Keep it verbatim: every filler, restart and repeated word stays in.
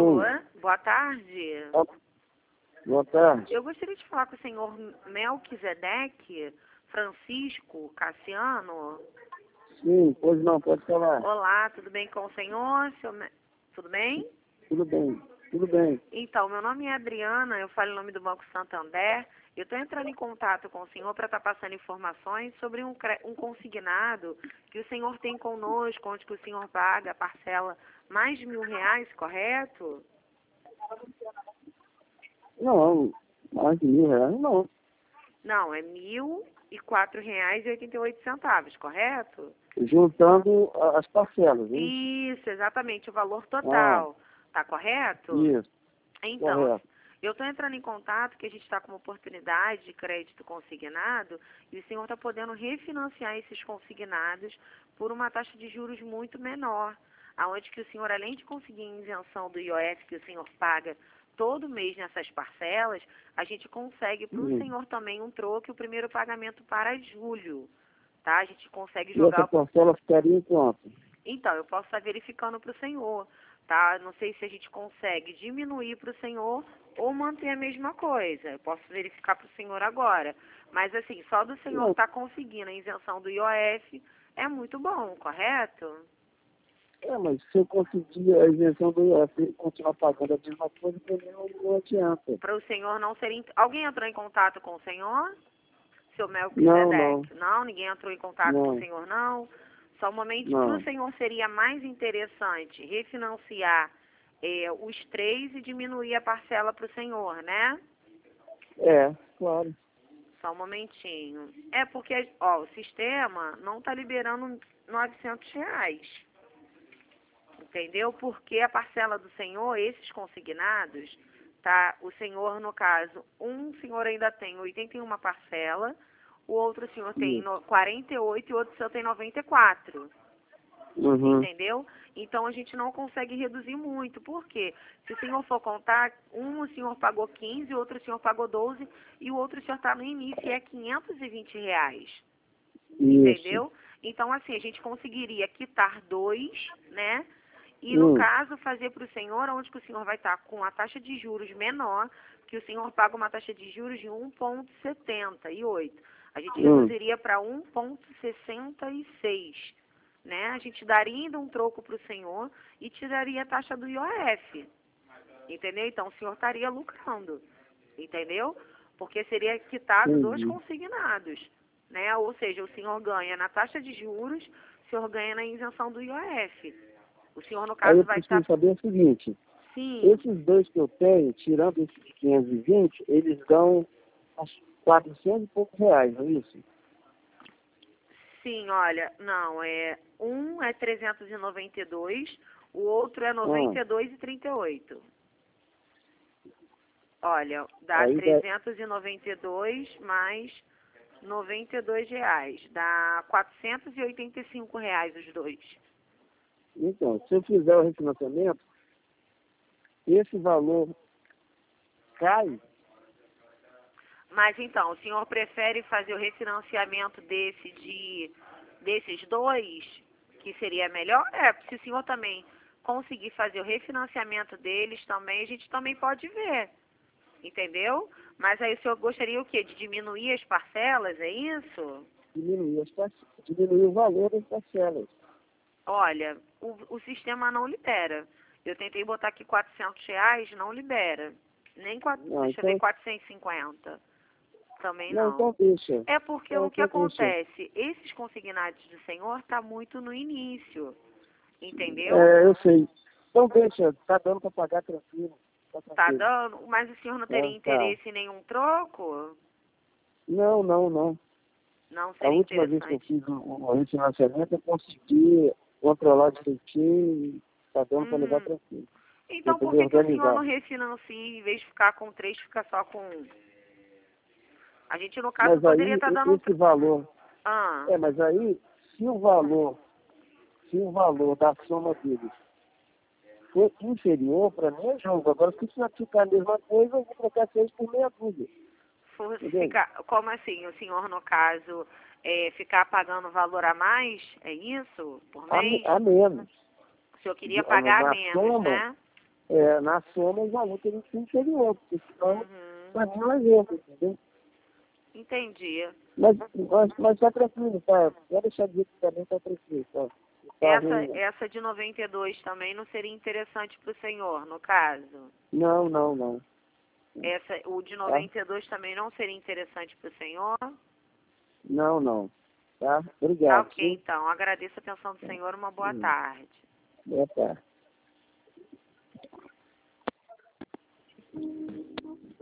Alô, Sim. boa tarde. Ah, Boa tarde. Eu gostaria de falar com o senhor Melquisedeque Francisco Cassiano. Sim, pois não, pode falar. Olá, tudo bem com o senhor? Seu Me- Tudo bem? Tudo bem, tudo bem. Então, meu nome é Adriana, eu falo em nome do Banco Santander. Eu estou entrando em contato com o senhor para estar passando informações sobre um, cre- um consignado que o senhor tem conosco, onde que o senhor paga a parcela mais de mil reais, correto? Não, mais de mil reais não. Não, é mil e quatro reais e oitenta e oito centavos, correto? Juntando a- as parcelas, hein? Isso, exatamente, o valor Ah, total. Tá correto? isso, Então, correto. eu estou entrando em contato que a gente está com uma oportunidade de crédito consignado e o senhor está podendo refinanciar esses consignados por uma taxa de juros muito menor, aonde que o senhor, além de conseguir a isenção do I O F que o senhor paga todo mês nessas parcelas, a gente consegue para o Hum. senhor também um troco e o primeiro pagamento para julho, tá? A gente consegue E essa jogar... parcela ficaria em quanto? Então, eu posso estar verificando para o senhor, tá? Não sei se a gente consegue diminuir para o senhor ou manter a mesma coisa. Eu posso verificar para o senhor agora. Mas, assim, só do senhor Não, estar conseguindo a isenção do I O F é muito bom, correto? é, mas se eu conseguir a isenção do I O F e continuar pagando a mesma coisa, para mim não, não adianta. Para o senhor não ser... in- Alguém entrou em contato com o senhor? Seu Não, Melquisedeque? não, Não, ninguém entrou em contato com o não, senhor, não? Só um momento, para o não. senhor seria mais interessante refinanciar eh, os três e diminuir a parcela para o senhor, né? É, claro. Só um momentinho. É porque, ó, o sistema não está liberando novecentos reais. Entendeu? Porque a parcela do senhor, esses consignados, tá? O senhor, no caso, um senhor ainda tem oitenta e uma parcela, o outro senhor tem Isso. no- quarenta e oito e o outro senhor tem noventa e quatro. Uhum. Entendeu? Então a gente não consegue reduzir muito. Por quê? Se o senhor for contar, um o senhor pagou quinze, o outro o senhor pagou doze e o outro o senhor está no início e é quinhentos e vinte reais. Isso. Entendeu? Então, assim, a gente conseguiria quitar dois, né? E, no Hum. caso, fazer para o senhor, onde que o senhor vai estar com a taxa de juros menor, que o senhor paga uma taxa de juros de um vírgula setenta e oito. A gente Hum. reduziria para um vírgula sessenta e seis, né? A gente daria ainda um troco para o senhor e tiraria a taxa do I O F. Entendeu? Então, o senhor estaria lucrando. Entendeu? Porque seria quitado dois Entendi. consignados, né? Ou seja, o senhor ganha na taxa de juros, o senhor ganha na isenção do I O F. O senhor, no Aí caso, eu vai preciso estar... saber o seguinte, Sim, esses dois que eu tenho, tirando esses quinhentos e vinte, eles dão acho, quatrocentos e poucos reais, não é isso? sim, olha, não, é... Um é trezentos e noventa e dois, o outro é noventa Ah, e dois e trinta e oito. Olha, dá aí dá, trezentos e noventa e dois mais noventa e dois reais. Dá quatrocentos e oitenta e cinco reais os dois. então, se eu fizer o refinanciamento, esse valor cai, Mas então, o senhor prefere fazer o refinanciamento desse de desses dois, que seria melhor? É, se o senhor também conseguir fazer o refinanciamento deles também, a gente também pode ver, entendeu? Mas aí o senhor gostaria o quê? De diminuir as parcelas, é isso? diminui, as parce- diminui o valor das parcelas. Olha, o, o sistema não libera. Eu tentei botar aqui quatrocentos reais, não libera. Nem, quatro- Não, deixa eu ver, então, quatrocentos e cinquenta. Também não, não. então deixa. É porque Então, o que então deixa. acontece? Esses consignados do senhor está muito no início, entendeu? É, eu sei. Então deixa, tá dando para pagar tranquilo. Tá Tá tranquilo. dando, mas o senhor não Tá, teria tá. interesse em nenhum troco? Não, não, não. Não A seria última vez que eu interessante. fiz o, o refinanciamento, eu consegui controlar direitinho e tá dando para levar Hum, tranquilo. Eu então tô por me que, que o senhor não organizar. refinancia, em vez de ficar com três, fica só com um? A gente, no caso, Mas poderia aí, estar e- dando... um esse tro- valor, Ah, é, mas aí, se o valor, se o valor da soma deles for inferior, para mim é jogo. Agora, se isso ficar a mesma coisa, eu vou trocar seis por meia dúzia. fosse Entendeu? ficar... Como assim? O senhor, no caso, é, ficar pagando valor a mais? É isso? Por A, me- mês? a menos. O senhor queria A- pagar Na menos, soma, né? é, na soma o valor teria que ser inferior, porque senão, Uhum. para mim é um exemplo, entendeu? Entendi. Mas, mas, mas tá tranquilo, tá? Pode deixar de que também tá tranquilo, tá? Tá Essa, ruim, não. essa de noventa e dois também não seria interessante para o senhor, no caso? Não, não, não. Essa, o de Tá? noventa e dois também não seria interessante para o senhor? Não, não. Tá? Tá Obrigado, ok, sim. então. Agradeço a atenção do senhor. Uma boa Hum. tarde. Boa tarde.